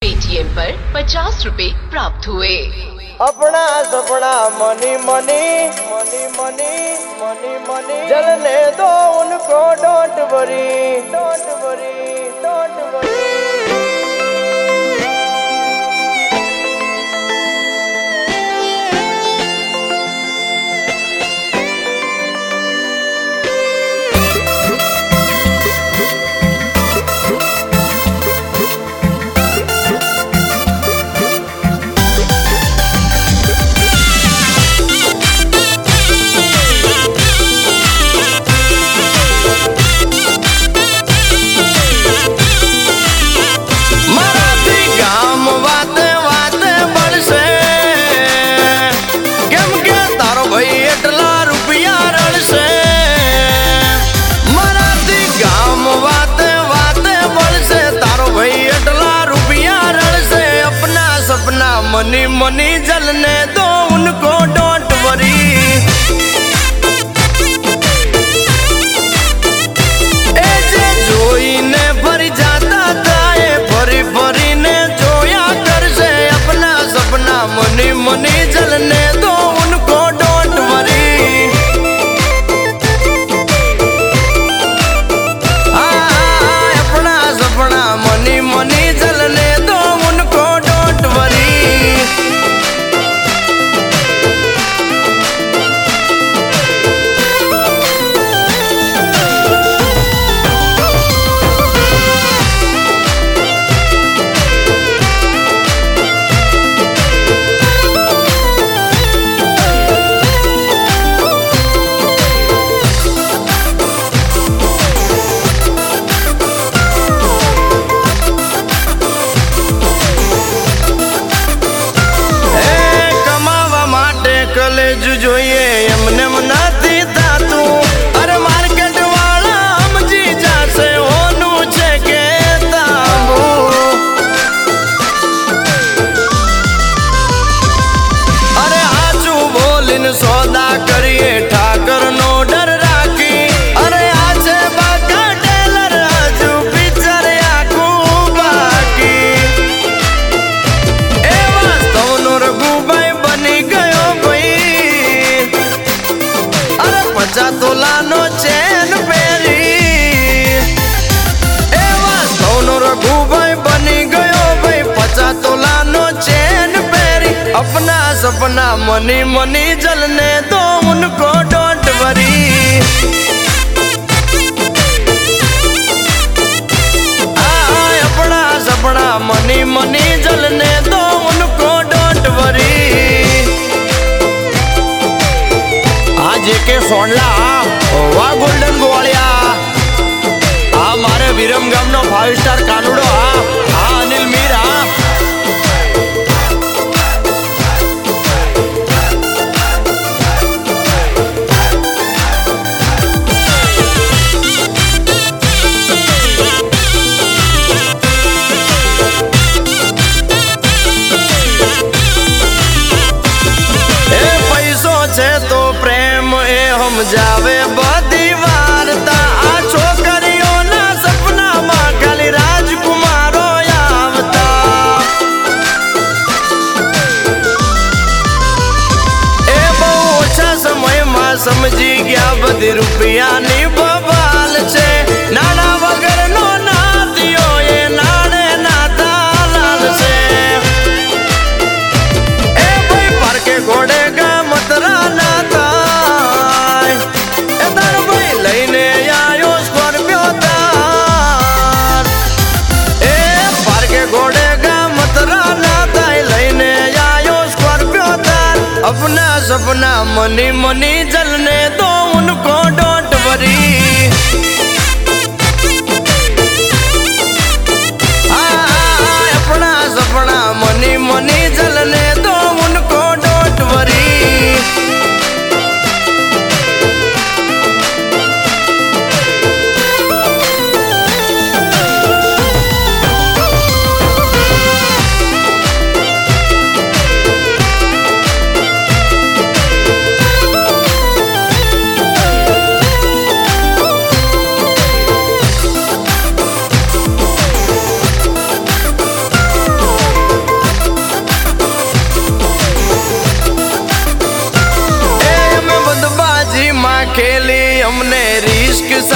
Paytm पर 50 रुपए प्राप्त हुए। अपना सपना money money money money money money जलने दो उनको, don't worry don't worry don't worry. Money money जलने दो उनको, डोंट वरी। ए जे जोई ने भरी जाता ताए, भरी भरी ने जोया कर से अपना सपना मनी मनी जलने दो उनको, डोंट वरी। अपना सपना मनी मनी जलने दो उनको, डोंट वरी। कलेज जोइए एमने मनाती तातू, अरे मार्केट वाला समझी जासे होनु छे के तांबू। अरे आजू बोलिन सौदा करिए ठाकर नो डर राखी, अरे आजे बाका टेलर आजू पिक्चर आखू बाकी। ए वास्तव नो रघुभाई बनी गयो पचा तोलानो चैन पेरी। ए वास्तवनो रघुभाई बनी गयो भाई 50 तोलानो चैन पेरी। अपना सपना मनी मनी जलने दो उनको, डोंट वरी। अपना सपना मनी मनी जलने दो उनको, डोंट वरी। आज के सोनला वा गोल्डन गोवालिया आ मारे विरम गाम नो 5 स्टार कानुडो आ अनिल मीरा। ए पैसो छे तो प्रेम ए हम जावे बदी वार्ता। आ छोकरियों ना सपना मां खाली राजकुमारो आवता। ए बहु ओछा समय में समझी गया बदी रुपया नी बवाल छे। नाना वगर नो ना दियो ये नाने नाता लाल से। ए भाई पर के घोड़े का मतरा नाता लईने आयो स्कॉर्पियो तार। ए पार के घोड़े का मतरा नाता लईने आयो स्कॉर्पियो तार। अपना सपना मनी मनी जलने दो उनको, डोंट वरी। अपना सपना मनी मनी जलने दो उनको, डोंट वरी। इश्क